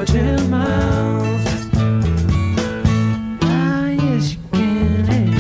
10 miles. Ah, yes, you can. Hey.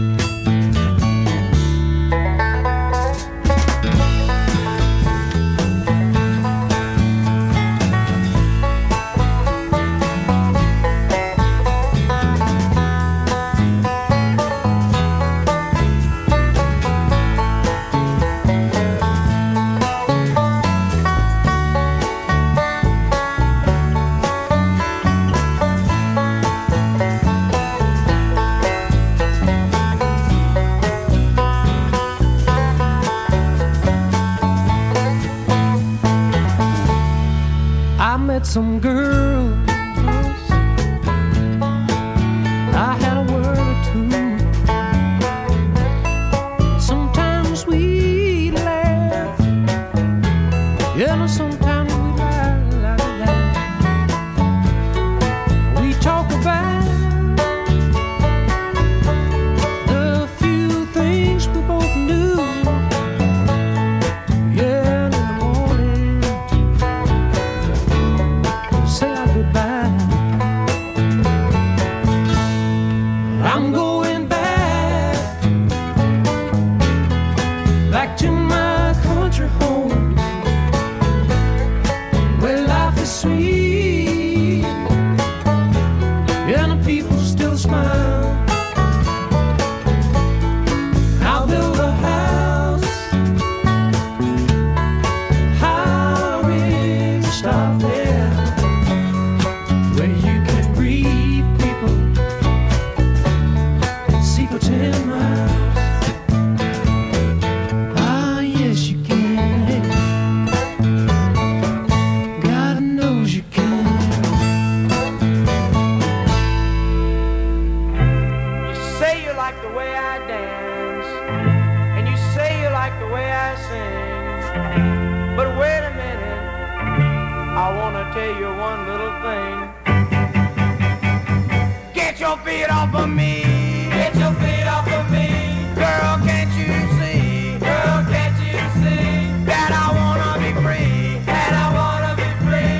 I met some girls, I had a word or two. Sometimes we laugh, yeah, sometimes we lie. We talk about the few things we both knew. Yeah, in the morning, say our goodbye. I'm going back to my country home, where life is sweet and the people still smile. I'll build a house high in stop there, where you can greet people and see for 10 miles. Ah, yes, you can. Hey. God knows you can. You say you like the way I dance, and you say you like the way I sing. But wait a minute, I wanna tell you one little thing. Get your feet off of me. Get your feet off of me. Girl, can't you see? Girl, can't you see? That I wanna be free. That I wanna be free.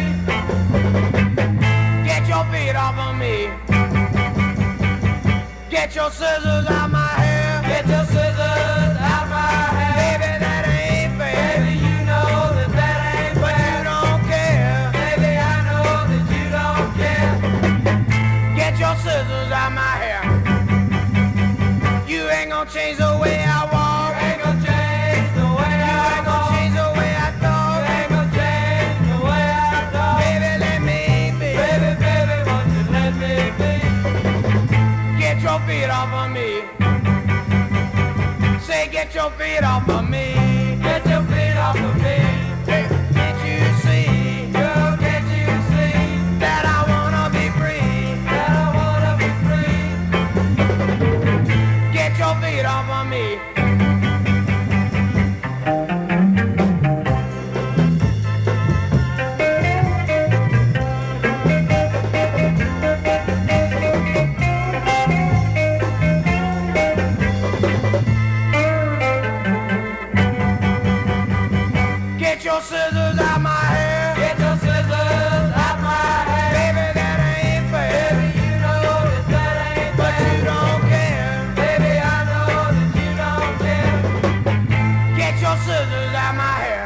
Get your feet off of me. Get your scissors out my hair. Get your scissors out my hair. Baby, that ain't fair. Baby, you know that that ain't fair. But you don't care. Baby, I know that you don't care. Get your scissors out my hair. You ain't gonna change the way I walk. You ain't gonna change the way I walk. You ain't gonna change the way I talk. You ain't gonna change the way I talk. Baby, let me be. Baby, baby, won't you let me be? Get your feet off of me. Say, get your feet off of me. Get your feet off of me. Hey, can't you see? Girl, can't you see? That I wanna be free. That I wanna be free. Get your feet off of me. Get your scissors out my hair. Get your scissors out my hair. Baby, that ain't fair. Baby, you know that that ain't fair. But you don't care. Baby, I know that you don't care. Get your scissors out my hair.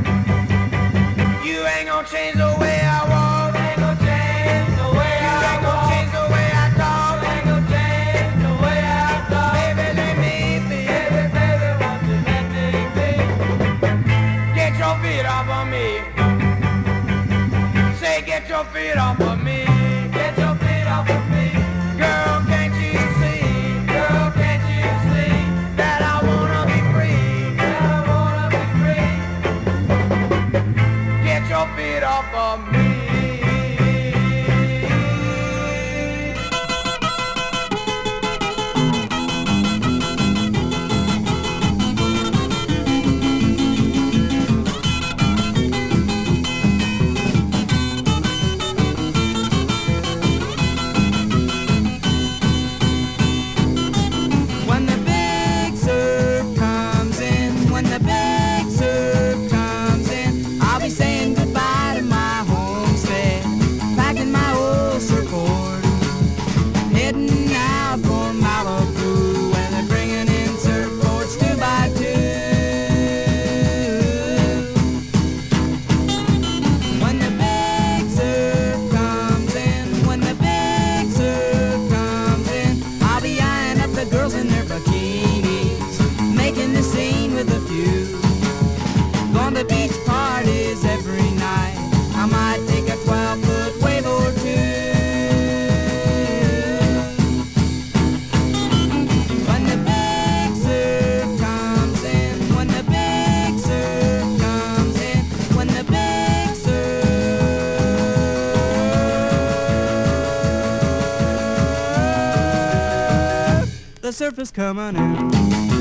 You ain't gonna change the way I walk. You ain't gonna change the way I walk. You ain't gonna change the way I talk. You ain't gonna change the way I talk. Baby, let me be. Baby, baby, won't you let me be? Get your feet off of me. Say, get your feet off of me. Get your feet off of me. Girl, can't you see? Girl, can't you see? That I wanna be free. That I wanna be free. Get your feet off of me. surface coming in.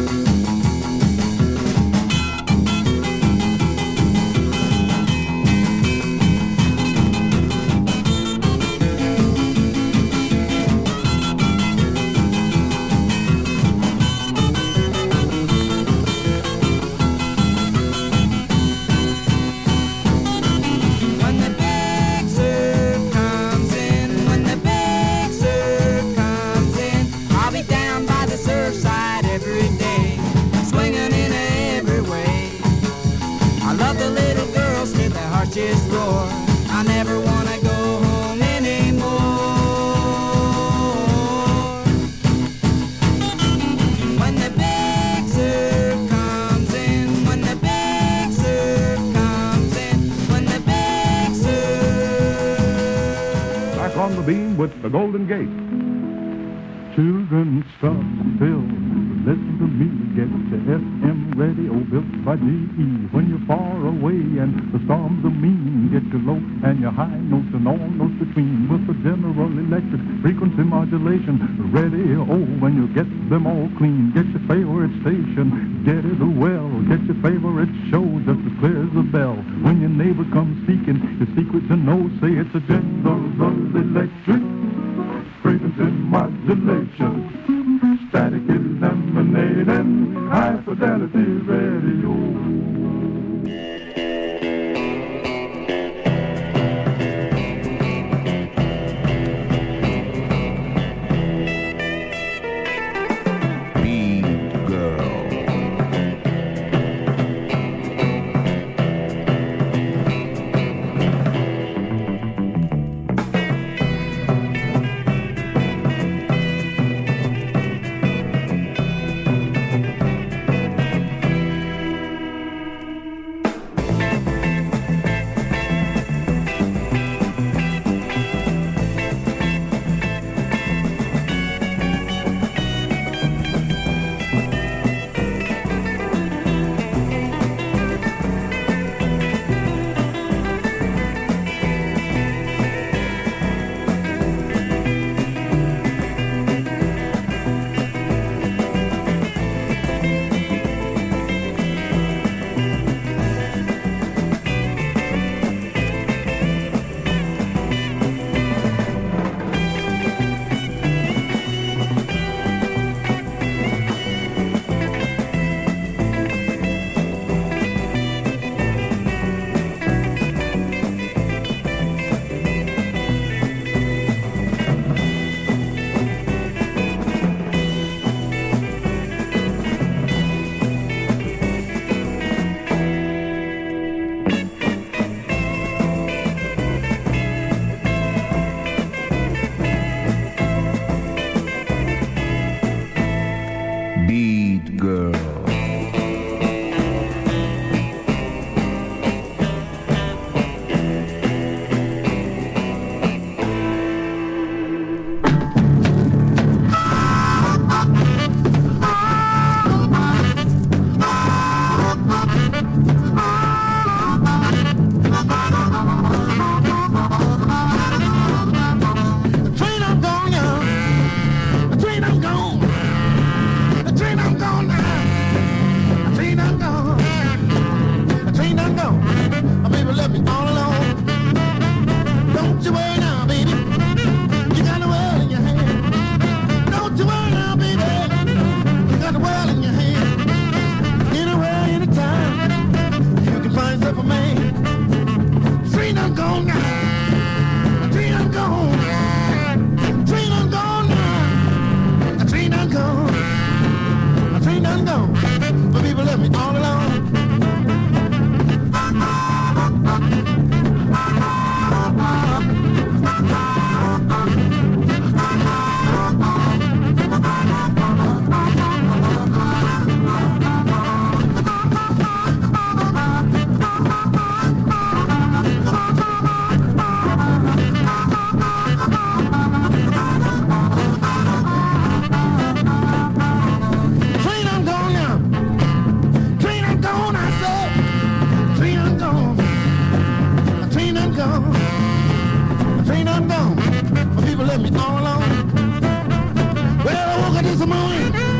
Roar. I never wanna go home anymore. When the big surf comes in, when the big surf comes in, when the big surf. Back on the beam with the Golden Gate. Children, stop still. Listen to me, get your FM radio built by GE. When you're far away and the storms are mean, get your low and your high notes and all notes between. With the General Electric frequency modulation radio, when you get them all clean. Get your favorite station, get it well. Get your favorite show just as clear as a bell. When your neighbor comes seeking your secrets and knows, say it's a General Electric frequency modulation. Static eliminating high fidelity radio. let me all alone. Well, I woke up this morning.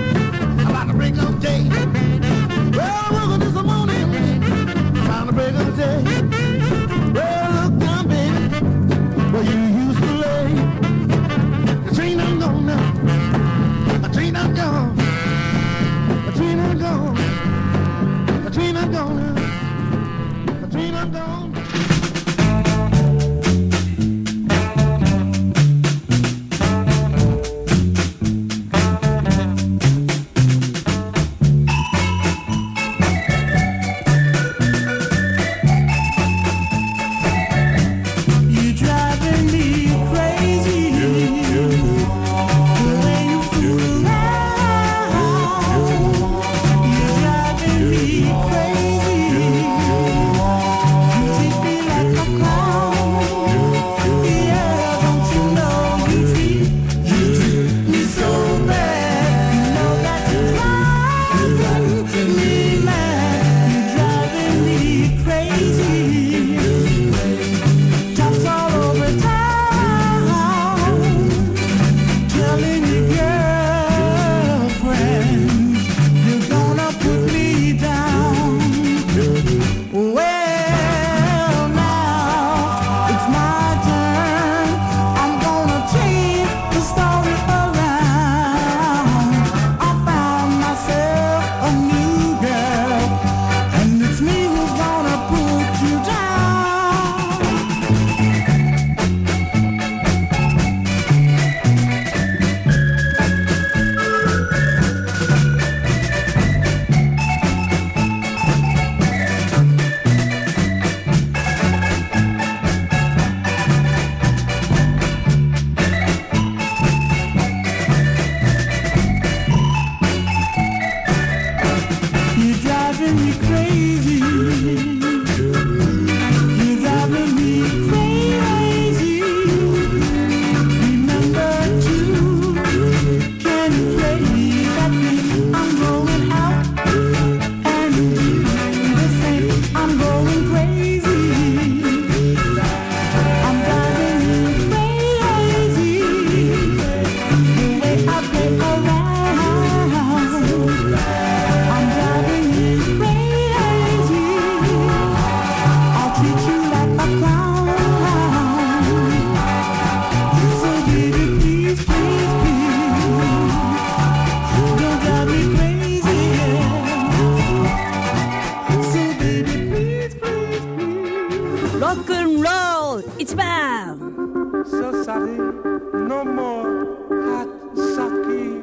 sake, no more hot sake.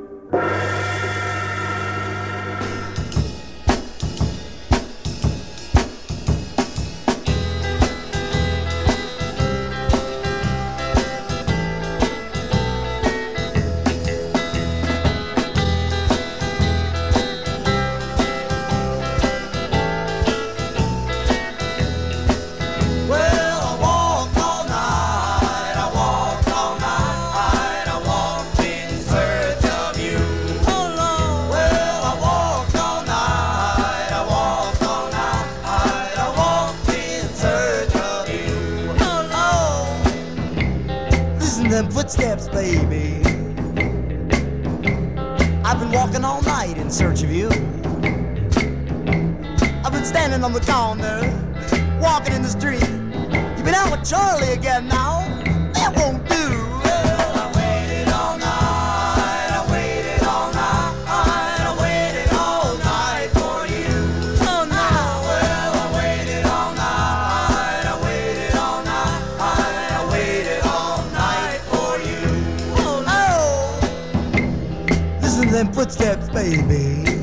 Footsteps, baby. I've been walking all night in search of you. I've been standing on the corner, walking in the street. You've been out with Charlie again now. That won't do. Well, I waited all night. I waited all night. I waited all night for you. Oh no. Well, I waited all night. I waited all night. I waited all night. Listen to them footsteps, baby.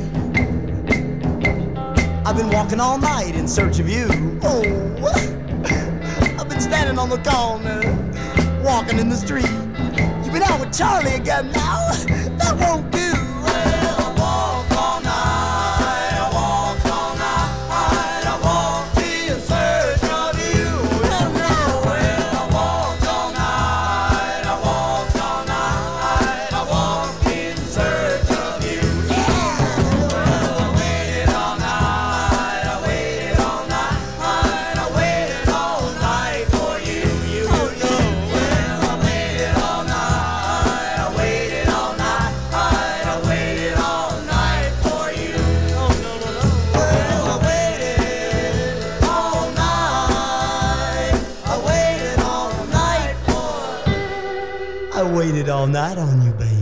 I've been walking all night in search of you. Oh, I've been standing on the corner, walking in the street. You've been out with Charlie again now. That won't do. Well, I walked all night. I walked all night. I walked in search of you. Oh no. Well, I walked all night. I walked all night. I walked in search of you. Yeah. Well, I waited all night. I waited all night. I waited all night for you. Oh no. Well, I waited all night. I waited all night. I waited all night for you. Oh no, no, no. Well, I waited all night. I waited all night for. I waited all night on you, baby.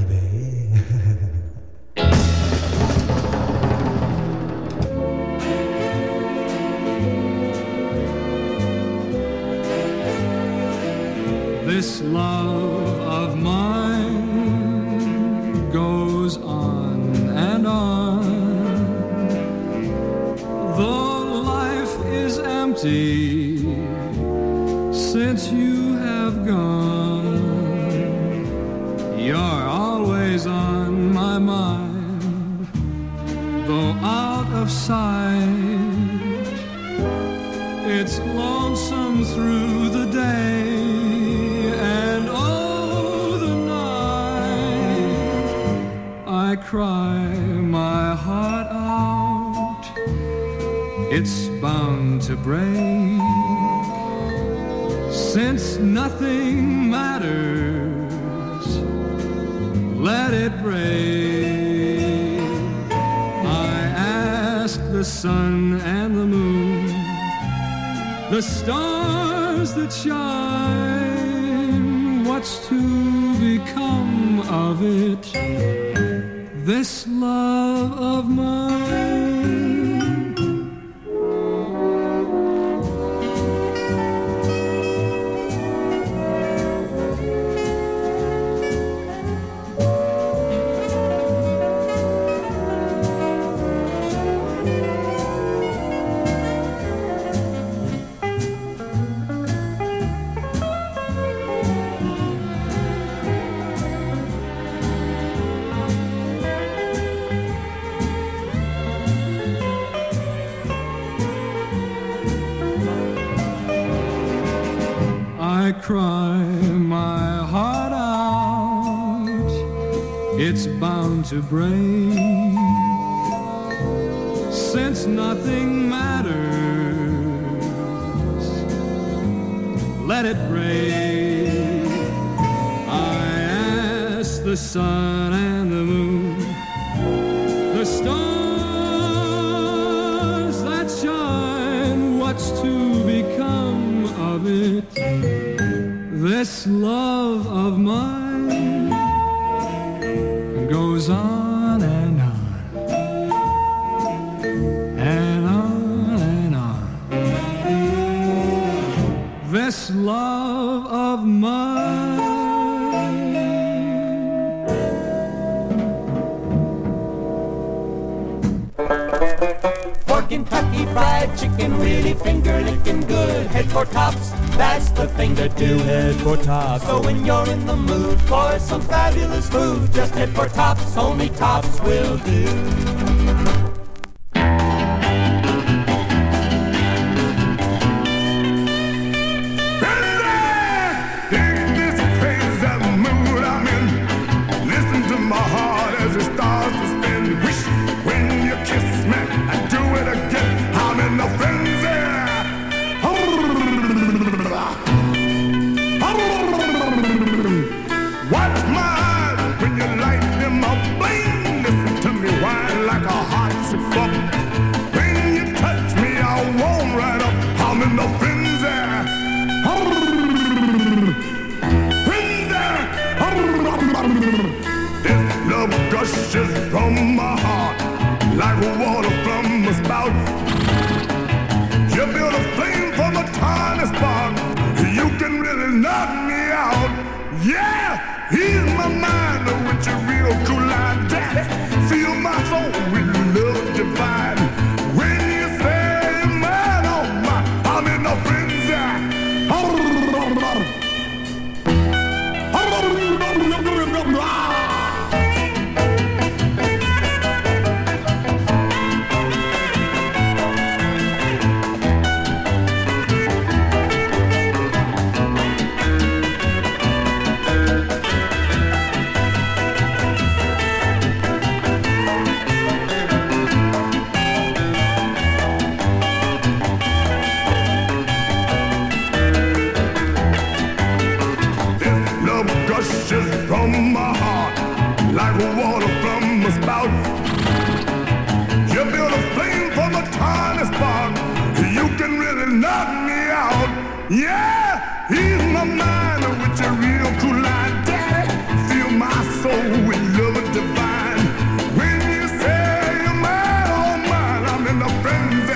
This love of mine goes on and on. Though life is empty since you have gone, you're always on my mind. Though out of sight, it's lonesome through the day. And oh, the night I cry my heart out. It's bound to break since nothing matters. Let it break. I ask the sun and the moon, the stars that shine, what's to become of it, this love of mine? I cry my heart out, it's bound to break, since nothing matters. Let it break. I ask the sun and the moon, the stars that shine, what's to become of it? This love of mine goes on and on, and on and on. This love of mine. Kentucky Fried Chicken, really finger-licking good. Head for Tops, that's the thing to do. Head for Tops. So when you're in the mood for some fabulous food, just head for Tops, only Tops will do. Gushes from my heart like water from a spout. You build a flame from a tiny spark. You can really knock me out. Yeah, he's my mind with your real cool line, daddy. Feel my soul with love divine. When you say man, oh my, I'm in a frenzy. From my heart, like water from a spout. You build a flame from a tiny spark. You can really knock me out. Yeah, he's my mind with your real cool line, daddy. Feel my soul with love divine. When you say you're mine, oh mine, I'm in a frenzy.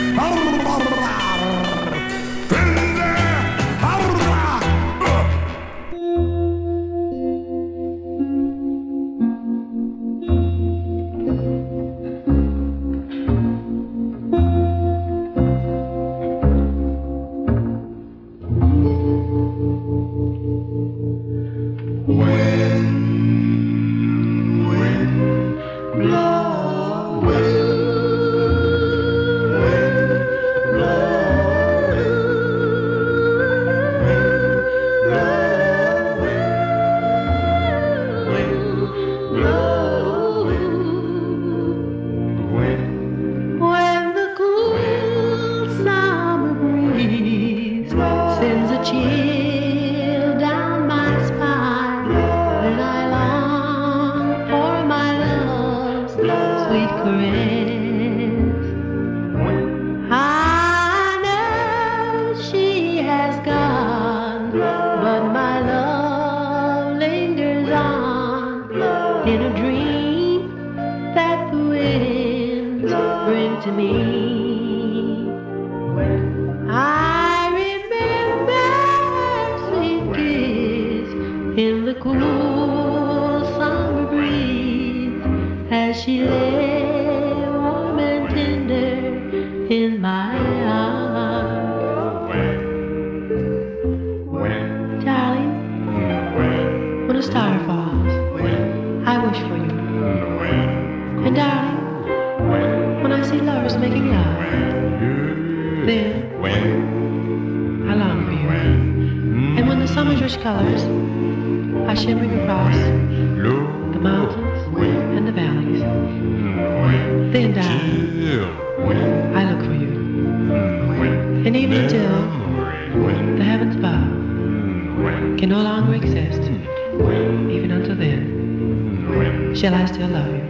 Shall I still love you?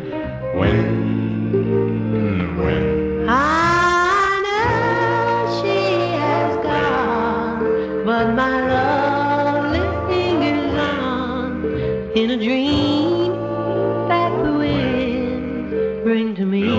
I know she has gone, but my love lingers on in a dream that the winds bring to me.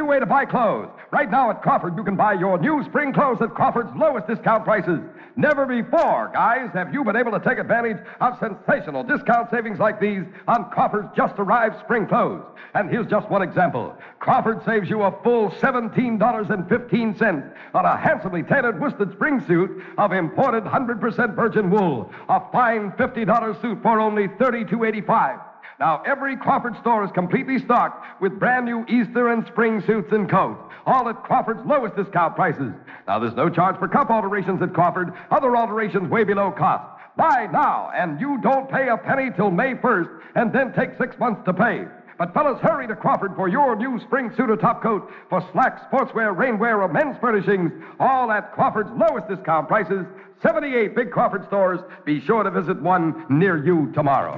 new way to buy clothes. Right now at Crawford, you can buy your new spring clothes at Crawford's lowest discount prices. Never before, guys, have you been able to take advantage of sensational discount savings like these on Crawford's just-arrived spring clothes. And here's just one example. Crawford saves you a full $17.15 on a handsomely tailored worsted spring suit of imported 100% virgin wool. A fine $50 suit for only $32.85. Now, every Crawford store is completely stocked with brand new Easter and spring suits and coats, all at Crawford's lowest discount prices. Now, there's no charge for cup alterations at Crawford. Other alterations way below cost. Buy now, and you don't pay a penny till May 1st, and then take 6 months to pay. But fellas, hurry to Crawford for your new spring suit or top coat, for slacks, sportswear, rainwear, or men's furnishings, all at Crawford's lowest discount prices. 78 big Crawford stores. Be sure to visit one near you tomorrow.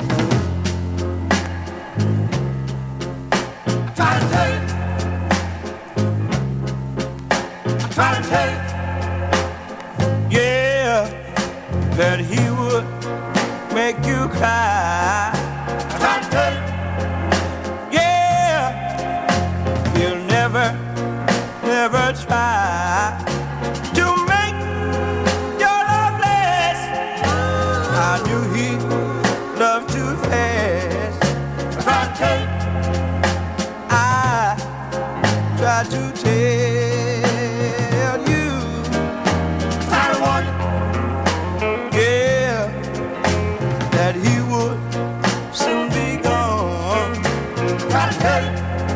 Try to tell you, yeah, that he would make you cry. Try to tell you, yeah, he'll never try to make your love last. I knew he loved too fast. Try to tell you, I tried to tell you, I want, yeah, that he would soon be gone. Try to tell you,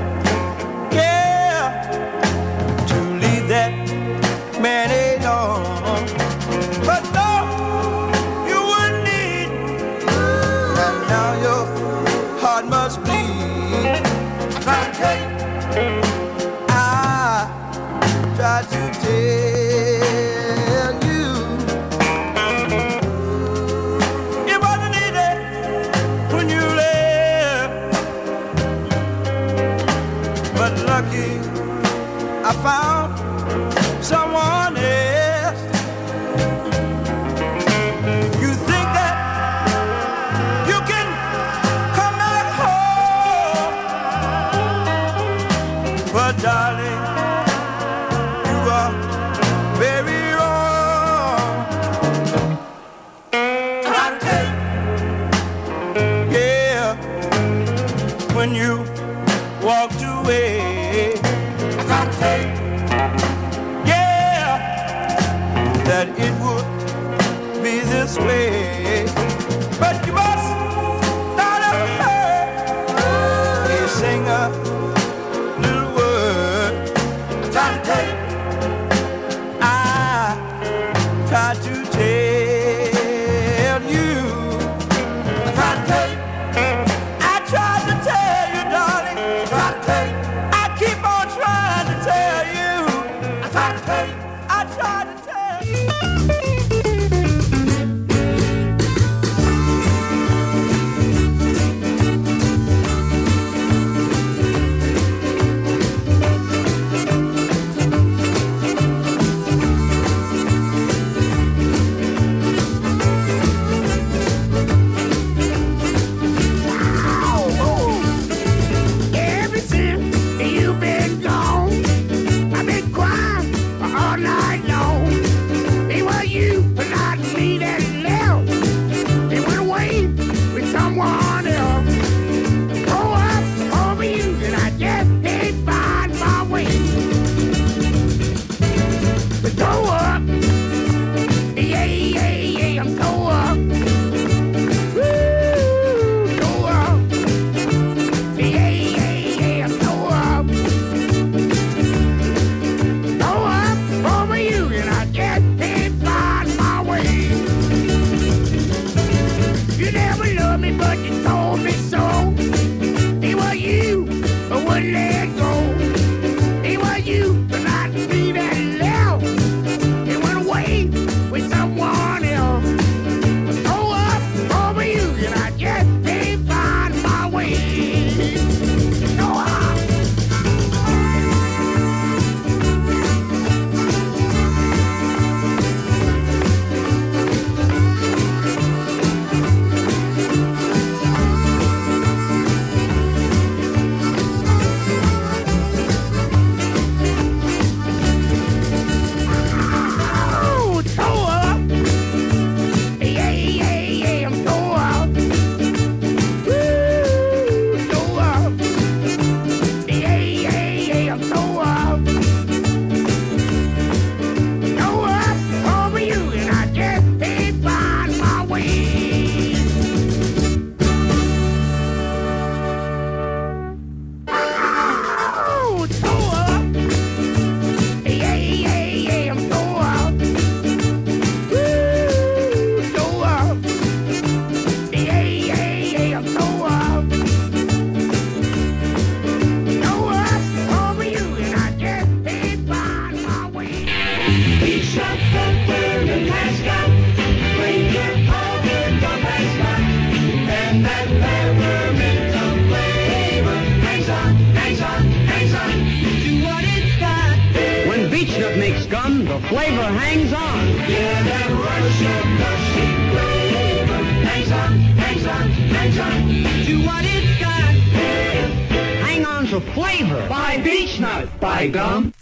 yeah, to leave that man alone. But no, you wouldn't need, and now your heart must bleed. Try to tell you, I tried to tell you, it wasn't easy when you left, but lucky I found someone else. You think that you can come back home, but darling, you are very wrong. Try to tell you, yeah, when you walked away. Try to tell you, yeah, that it would be this way. But you must not have heard me sing a little word. Try to tell you, I tried to tell you. Try to tell you, I tried to tell you, darling. Try to tell you, I keep on trying to tell you. I tried to tell you, I tried to tell you. Ever since you've been gone, I've been crying all night long. It was you, but not me, that left. They went away with someone else. Grow up over you, and I just can't find my way. But grow up, yeah, yeah, yeah, I'm grow up. Woo, grow up. Yeah, yeah, yeah, grow up. Grow up over you, and I just can't find my way. You never loved me, but you told me so. It was you, but wouldn't let go. It was you, but not me, that left. It went away with someone else. Grow up over you, and I just can't find my way. Grow up. flavor hangs on. Yeah, that Russian gushy flavor hangs on, hangs on, hangs on. To what it's got. Hang on to flavor. By Beach Nut, by gum.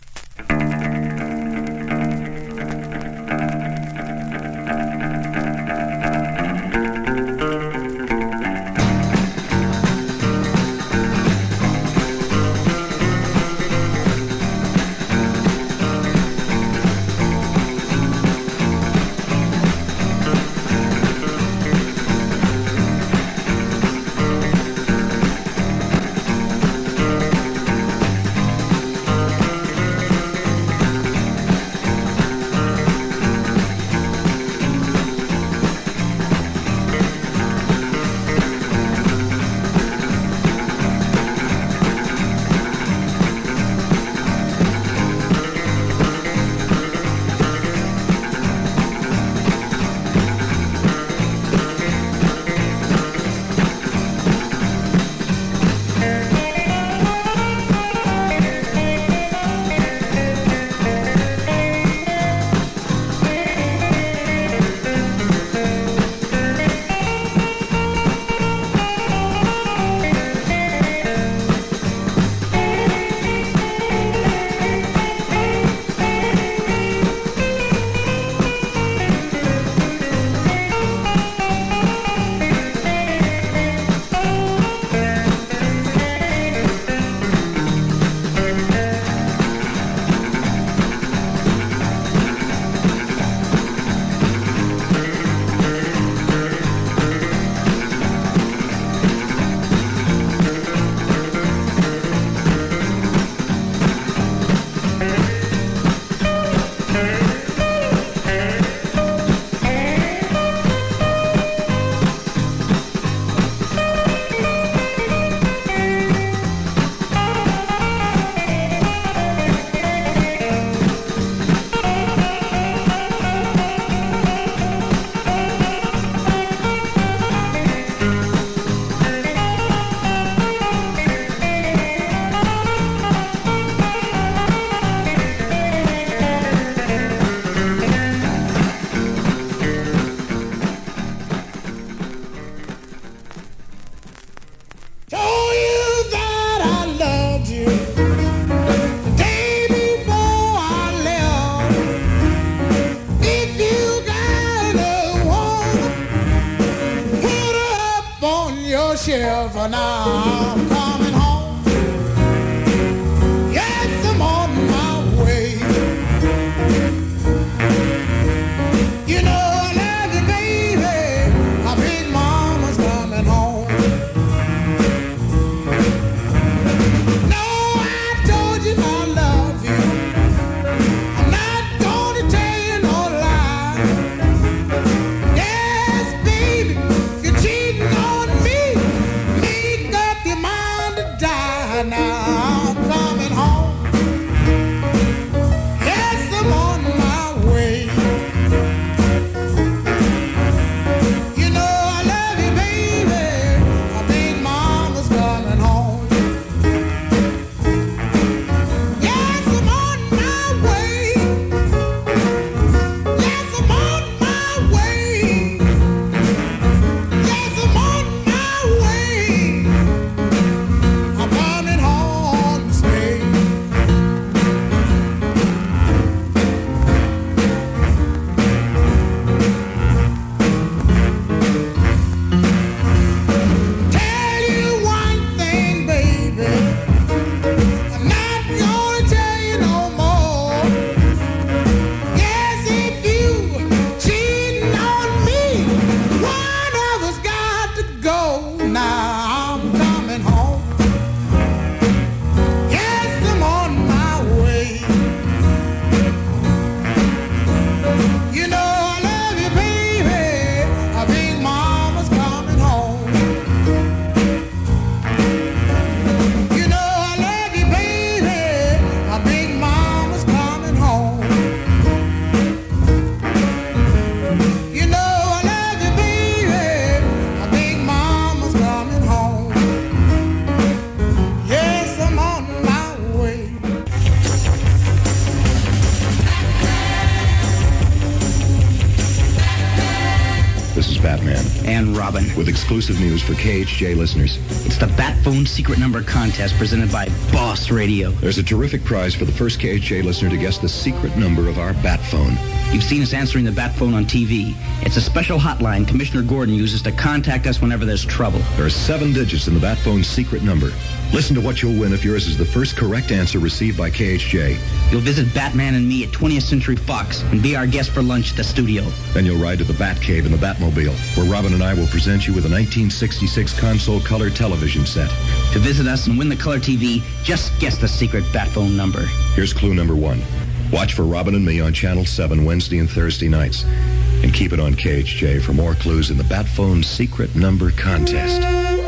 shelf, and now I'm coming home. Yes, I'm on my way. You know I love you, baby. My big mama's coming home. No, I told you I love you. I'm not gonna tell you no lie. Yes, baby, you're cheating on me. Make up your mind to die. Now I'm coming home. Yes, I'm on my way. You know I love you, baby. My big mama's coming home. Yes, I'm on my way. Yes, I'm on my way. Yes, I'm on my way. I'm coming home to stay. Tell you one thing, baby. I'm not gonna tell you no more. Yes, if you cheating on me, one of us got to go. Now I'm coming home. Yes, I'm on my way. You know I love you, baby. My big mama's coming home. You know I love you, baby. My big mama's coming home. You know I love you, baby. My big mama's coming home. and Robin. With exclusive news for KHJ listeners. It's the Bat Phone Secret Number Contest presented by Boss Radio. There's a terrific prize for the first KHJ listener to guess the secret number of our Bat Phone. You've seen us answering the Bat Phone on TV. It's a special hotline Commissioner Gordon uses to contact us whenever there's trouble. There are 7 digits in the Bat Phone's secret number. Listen to what you'll win if yours is the first correct answer received by KHJ. You'll visit Batman and me at 20th Century Fox and be our guest for lunch at the studio. Then you'll ride to the Bat Cave in the Batmobile, where Robin and I will present you with a 1966 console color television set. To visit us and win the color TV, just guess the secret Bat Phone number. Here's clue number 1. Watch for Robin and me on Channel 7 Wednesday and Thursday nights. And keep it on KHJ for more clues in the Bat Phone Secret Number Contest.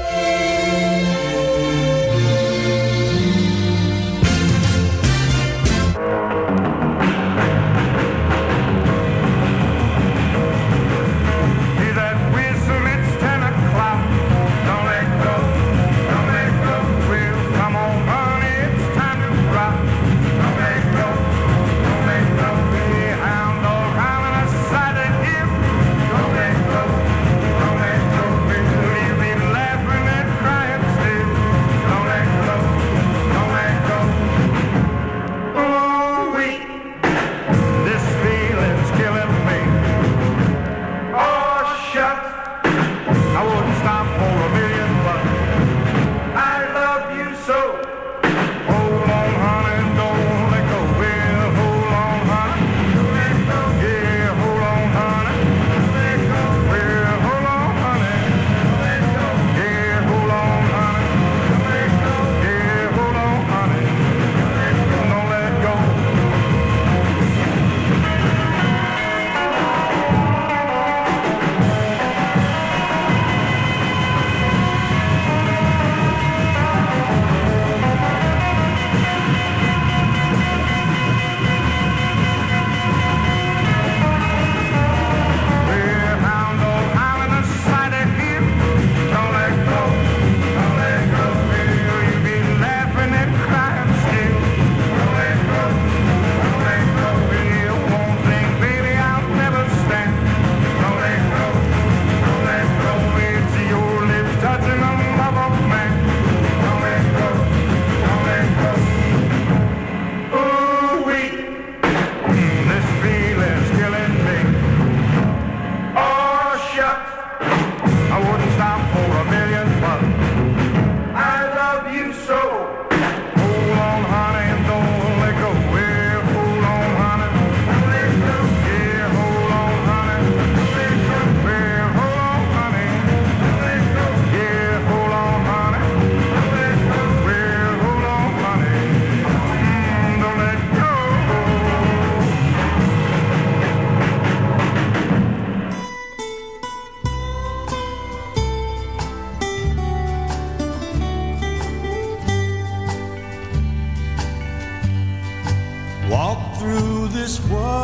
Walk through this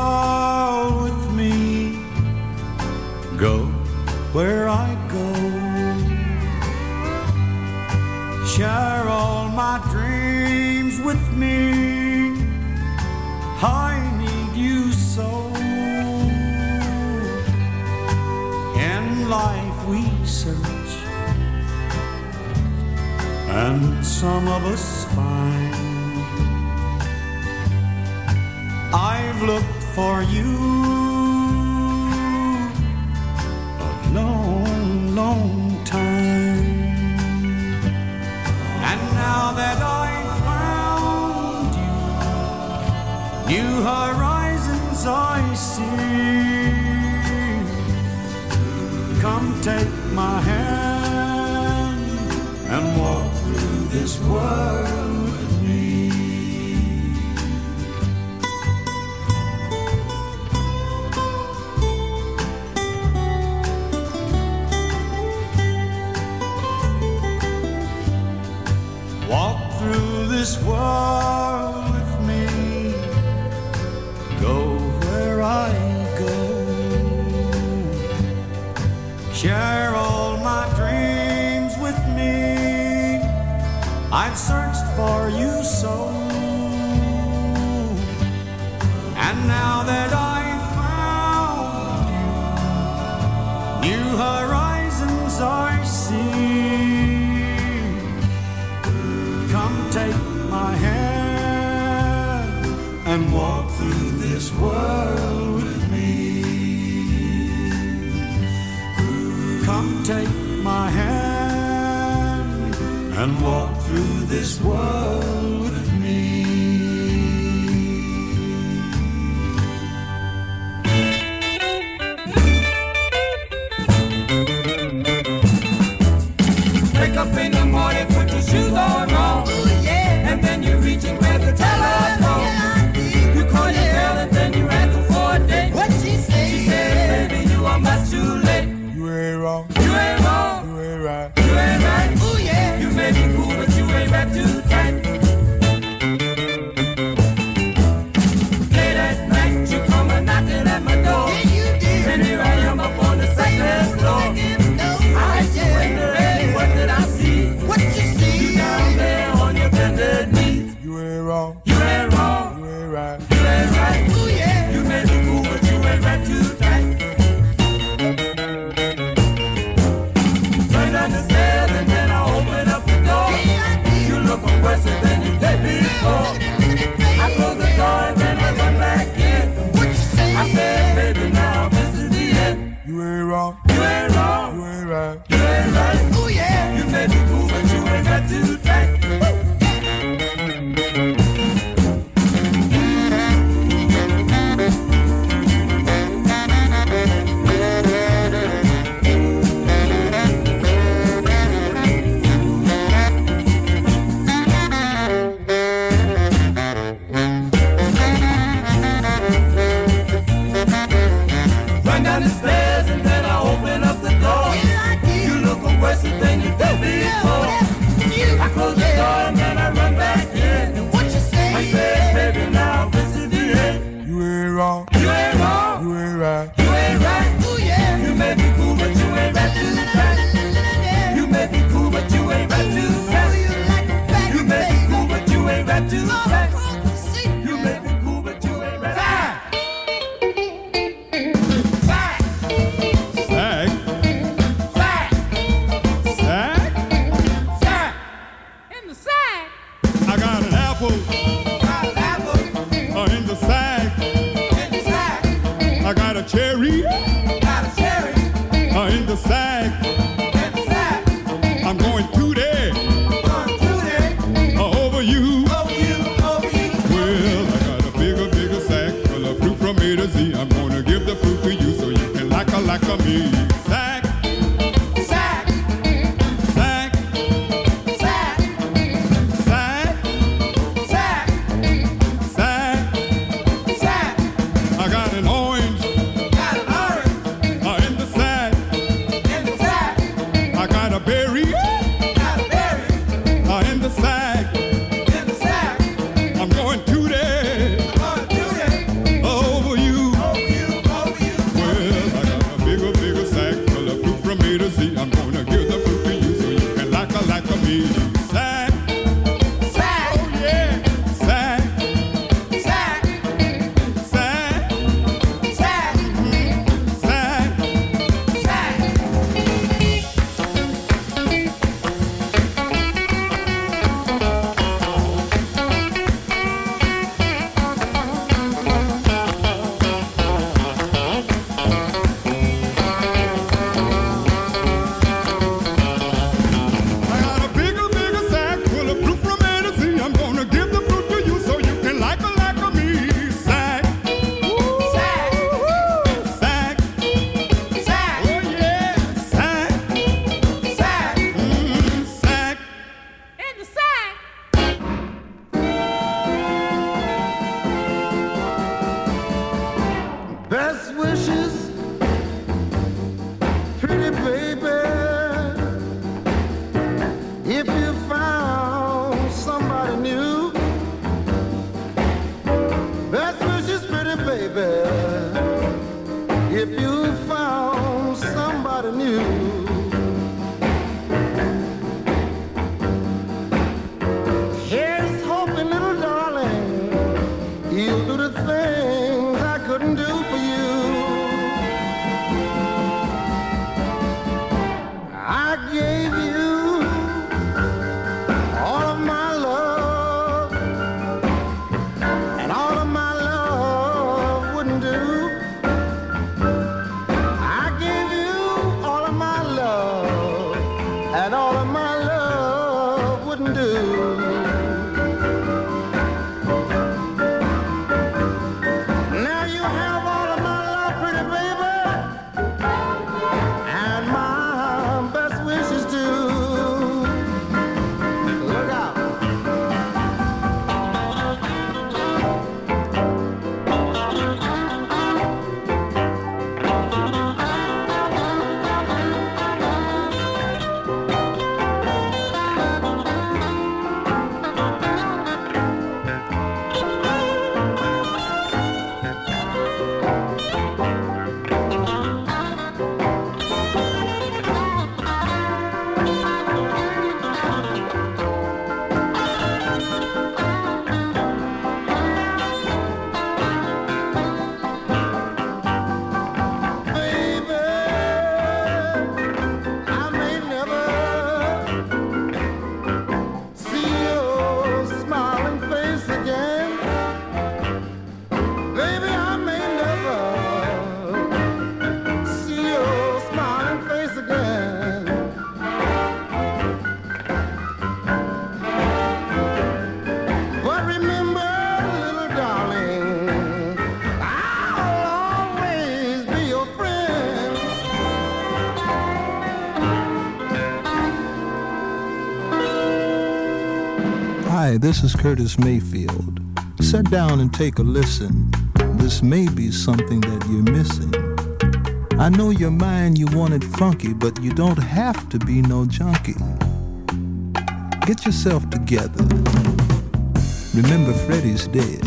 world with me. Go where I go. Share all my dreams with me. I need you so. In life we search, and some of us find. I've looked for you a long, long time. And now that I've found you, new horizons I see. Come take my hand and walk through this world with me. Walk through this world with me. Go where I go. Share all my dreams with me. I've searched for you so. And now that I've found you, new horizons my hand and walk through this world with me. Wake up in the morning, put your shoes on wrong. And then you reach and grab the telephone. You call your girl and then you ask her for a date. What she say? She said, baby, you are much too late. You ain't wrong. You ain't wrong. You ain't right. You ain't right. Ooh, yeah. You may be cool, but you ain't right too tight. Late at night, you come a knocking at my door. Yeah, you did. And here I am up on the second floor. I asked you in the rain, what did I see? What you see? You down there on your bended knees. You ain't wrong. You ain't wrong. You ain't right. You ain't right. Ooh, yeah. You may be cool, but you ain't right too tight. Turn down the stairs and then I open up the door. You look aggressive than you did before. I close the door and then I run back in. I said, baby, now this is the end. You ain't wrong. You ain't wrong. You ain't right. You ain't right. Ooh, yeah. You may be cool, but you ain't right too tight. Run down the stairs and then I open up the door. You look aggressive than you did before. I close the door and then I run back in. What you say? I said, baby, now this is the end. You ain't wrong. You ain't wrong. You ain't right. You ain't right. Ooh, yeah. You may be cool, but you ain't right too tight. You may be cool, but you ain't right too tight. You may be cool, but you ain't right too tight. You may be cool, but you ain't right. Sack. Sack. Sack. In the sack. I got an apple Got an apple in the sack. in the sack. I got a cherry Got a cherry in the sack. in the sack. I'm going to there Gonna do that. over you. Over you, over you. Well, I got a bigger sack full of fruit from A to Z. I'm gonna give the fruit to you so you can like a me. Sack, Sack, sack, sack, sack, sack, sack. sack. I got an orange Got an orange in the sack. in the sack. I got a berry Got a berry in the sack. in the sack. I'm going to there Gonna do that. over you. Over you, over you. Well, I got a bigger sack full of fruit from A to Z. I'm gonna give the fruit to you so you can like a me. Sack, Sack, oh yeah, sack, sack, sack, sack, sack. sack. I got a bigger sack full of fruit from A to Z. I'm gonna give the fruit to you so you can like a me. Sack, Sack, sack, sack, oh yeah, sack, sack. sack. In the sack. Best wishes, pretty baby. If you found somebody new, best wishes, pretty baby. If you found somebody new, here's hoping, little darling, you'll do the things I couldn't do for you. I gave you all of my love, and all of my love wouldn't do. I gave you all of my love, and all of my love wouldn't do. Now you have all of my love, pretty baby, and my best wishes too. Look out. Hi, this is Curtis Mayfield. Sit down and take a listen. This may be something that you're missing. I know your mind, you want it funky, but you don't have to be no junkie. Get yourself together. Remember, Freddie's dead.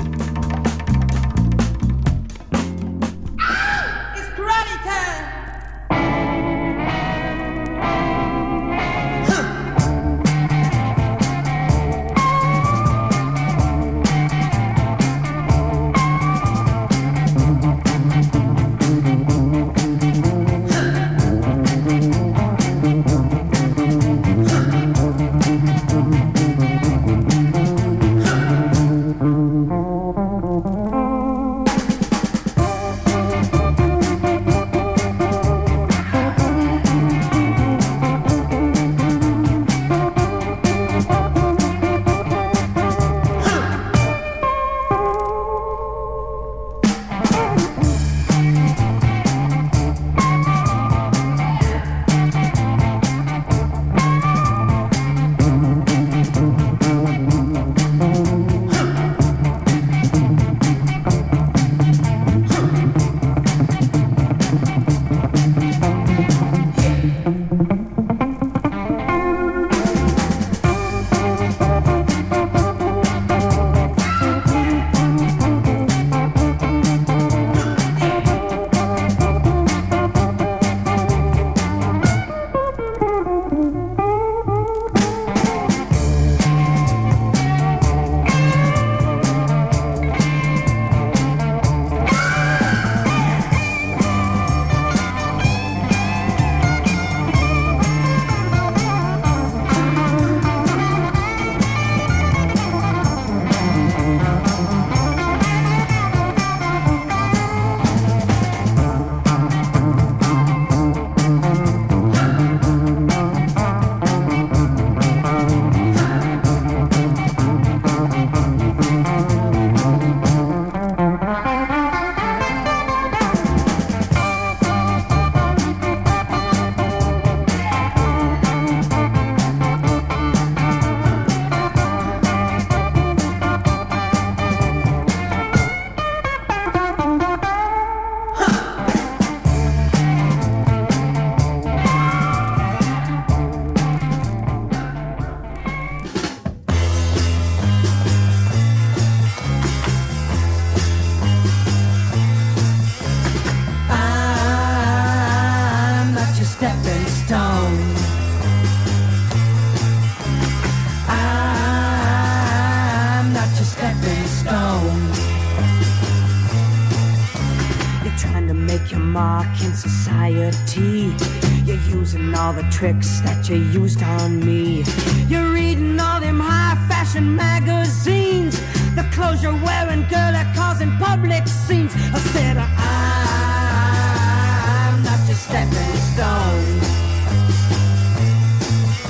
Tricks that you used on me. You're reading all them high-fashion magazines. The clothes you're wearing, girl, are causing public scenes. I said, I'm not your stepping stone.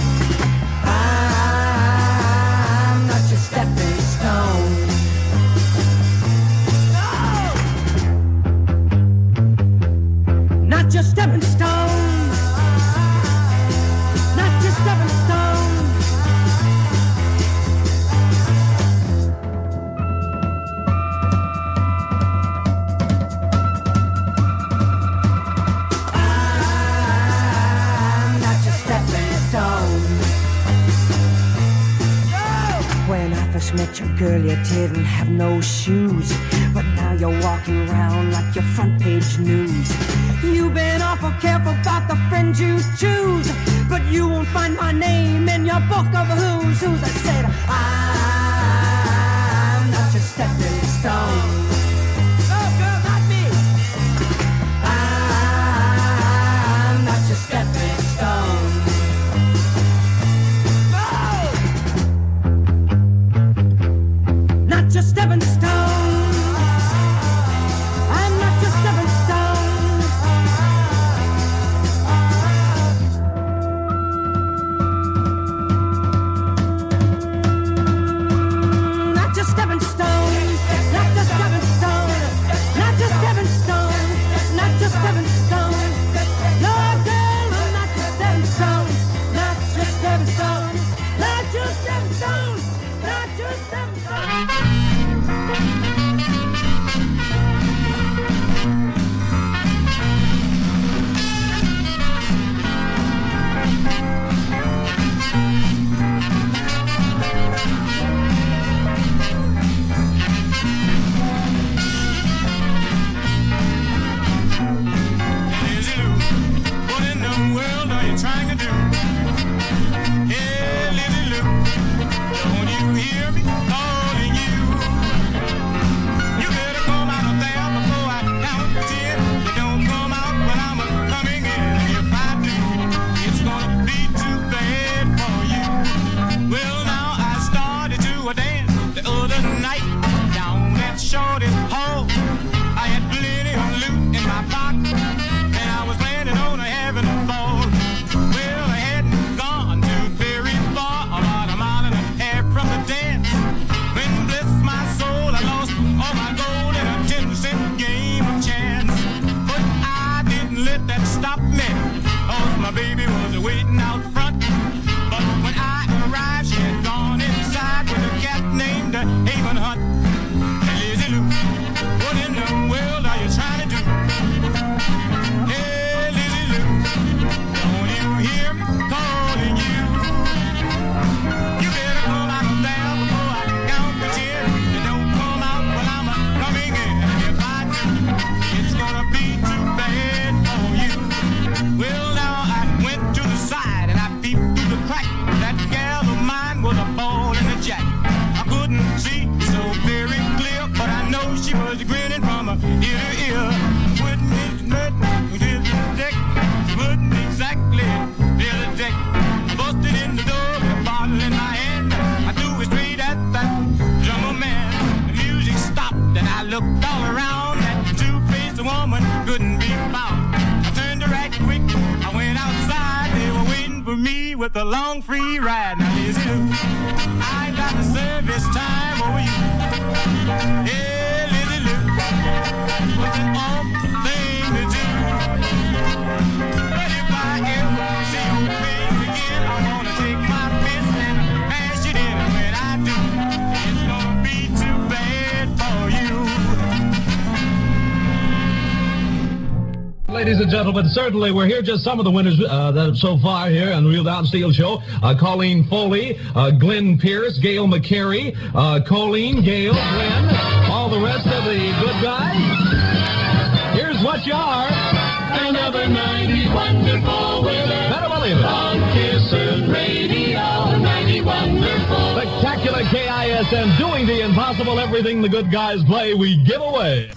first met your girl, you didn't have no shoes. But now you're walking around like your front page news. You've been awful careful about the friends you choose, but you won't find my name in your book of who's who's. I said, I'm not your stepping stone. Oh, girl, not me. I'm not your stepping stone. Not your stepping stone. I'm not your stepping stone. Not your stepping stone. Not your stepping stone. Not your stepping stone. Not your stepping stone. No, girl, I'm not your stepping stone. Not your stepping stone. Not your stepping stone. Not your stepping stone. What in the world are you trying to do? Hey, Lizzie Lou, don't you hear me calling you? You better come out of there before I count to 10. You don't come out when I'm coming in. If I do, it's gonna be too bad for you. Well, now I started to a dance the other night down at Shorty's Hall. I had plenty of loot in my pocket, and I was planning on having a ball. Well, I hadn't gone too very far, about a mile and a half from the dance, when bless my soul, I lost all my gold in a 10-cent game of chance. But I didn't let that stop me, cause my baby was waiting out front. But when I arrived, she had gone inside with a cat named Haven Hunt. Hey, Lizzie Lou, what in the world are you trying to do? Hey, Lizzie Lou, don't you hear me calling you? You better come out of there before I count to 10. You don't come out when I'm coming in. If I do, it's gonna be too bad for you. Well, now I went to the side and I peeped through the crack. That gal of mine was a ball in the jack. I couldn't see so very clear, but I know she was grinning from ear to ear. Wouldn't exactly near the deck. I busted in the door with a bottle in my hand. I threw it straight at that drummer man. The music stopped and I looked all around. That two-faced woman couldn't be found. I turned right quick. I went outside. They were waiting for me with a long free ride. Now Lizzie Lou, I ain't got the service time over you. Hey, Lizzie Lou, what's an awful thing to do? But if I ever see your face again, I'm gonna take my fist and bash it in. And when I do, it's gonna be too bad for you. Ladies and gentlemen, certainly we're here. Just some of the winners that so far here on the Real Don Steele Show. Colleen Foley, Glenn Pierce, Gail McCary, Colleen, Gail, Glenn, all the rest of the good guys. Here's what you are. Another 90 wonderful winner. Better believe it. On Kissin' Radio, 90 wonderful. Spectacular KISM, doing the impossible. Everything the good guys play, we give away.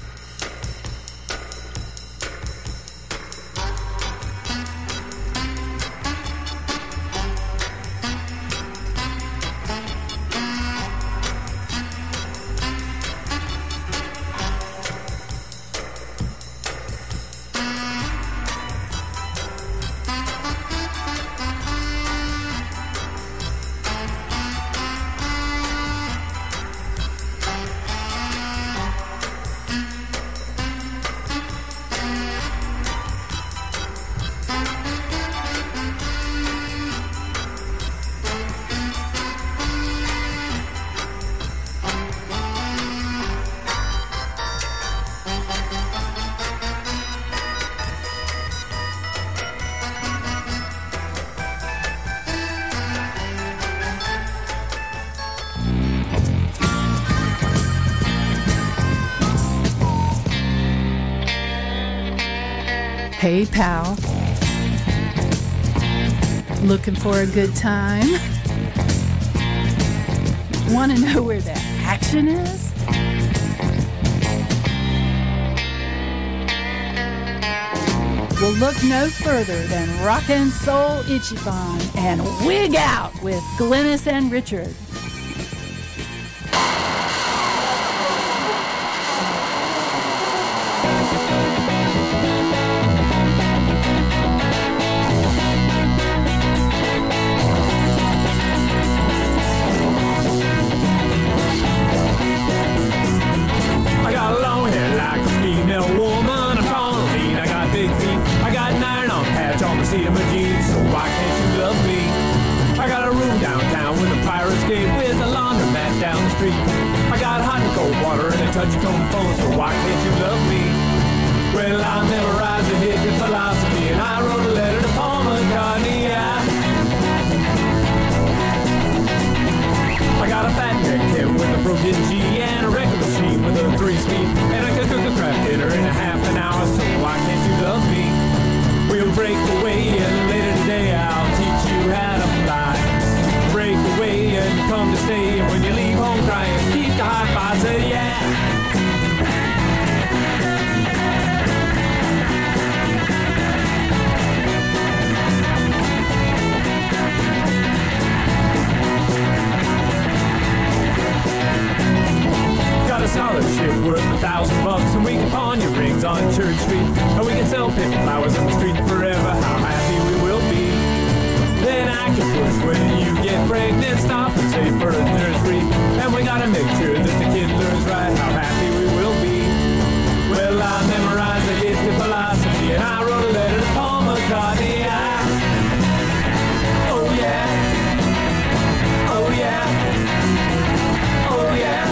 Hey, pal. Looking for a good time? Want to know where the action is? Well, look no further than Rockin' Soul Ichiban and Wig Out with Glynis and Richard. I got long hair like a female woman. I'm tall and lean, I got big feet. I got an iron-on patch on the seat of my jeans, so why can't you love me? I got a room downtown with a fire escape, with a laundromat down the street. I got hot and cold water and a touch-tone phone, so why can't you love me? Well, I memorized the hippie philosophy, and I wrote a letter to Paul McCartney. I got a fat neck kit with a broken G and a record machine with a 3-speed, and I could cook a crab dinner in a half an hour, so why can't you love me? We'll break away and later today I'll teach you how to fly. Break away and come to stay, and when you leave home crying, keep the high five, say yeah. Got a scholarship worth $1,000, and we can pawn your rings on Church Street, or we can sell pink flowers on the street forever. How happy we will be. Then I can push when you get pregnant, stop and save for a nursery, and we gotta make sure that the kid learns right. How happy we will be. Well, I memorized the hippie philosophy, and I wrote a letter to Paul McCartney. Oh yeah, oh yeah, oh yeah.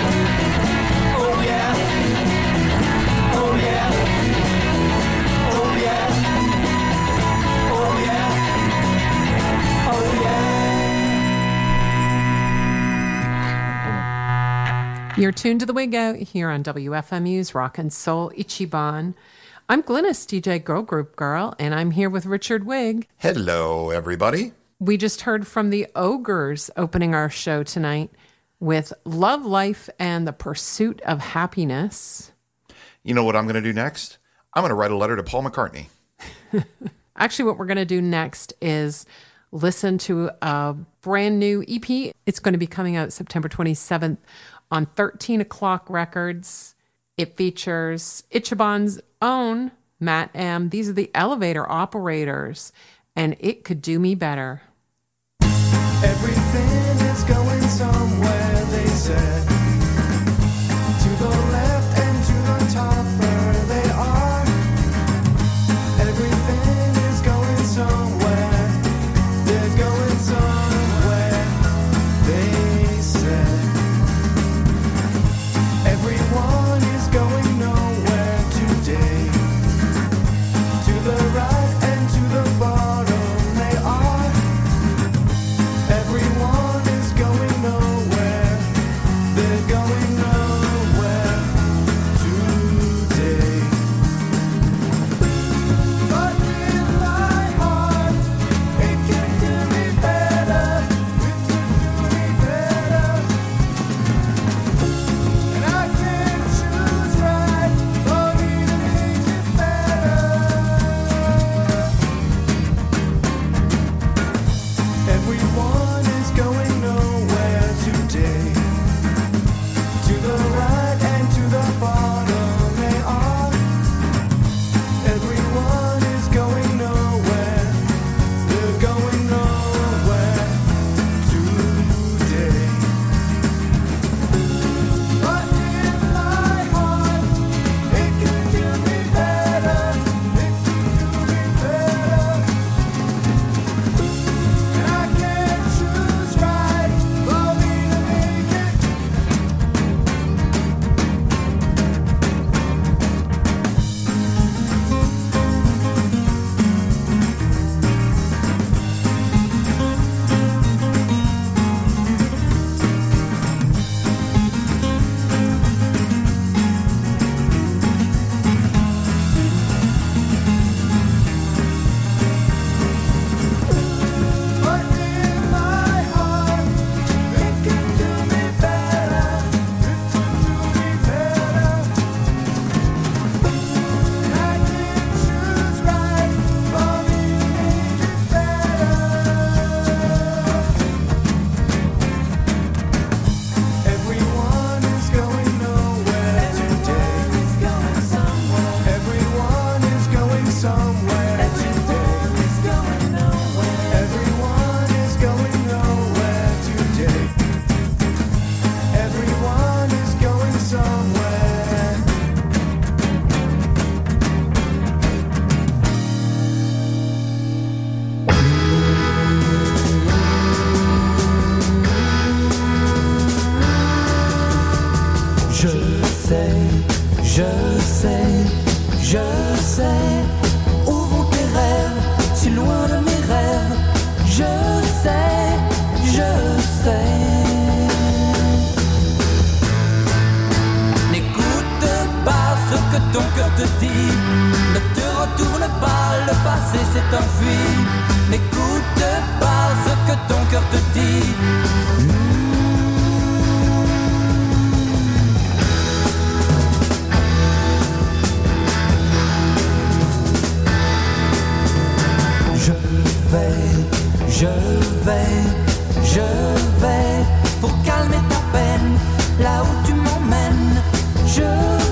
You're tuned to the Wig Out here on WFMU's Rockin' Soul Ichiban. I'm Glynis, DJ Girl Group Girl, and I'm here with Richard Wig. Hello, everybody. We just heard from the Ogres opening our show tonight with Love Life and the Pursuit of Happiness. You know what I'm going to do next? I'm going to write a letter to Paul McCartney. Actually, what we're going to do next is listen to a brand new EP. It's going to be coming out September 27th on 13 O'Clock Records. It features Ichiban's own Matt M. These are the Elevator Operators, and It Could Do Me Better. Everything is going somewhere, they said. To the left and to the top, where they are. Everything is going somewhere. They're going somewhere, they said. Everyone is going nowhere today. To the right and to the bottom, they are. Everyone is going nowhere. They're going nowhere today. But in my heart, it can do me better. going nowhere today. Everyone is going somewhere. Je sais où vont tes rêves, si loin de mes rêves. Je sais. N'écoute pas ce que ton cœur te dit, ne te retourne pas, le passé s'est enfui. N'écoute pas ce que ton cœur te dit. Je vais pour calmer ta peine, là où tu m'emmènes. Je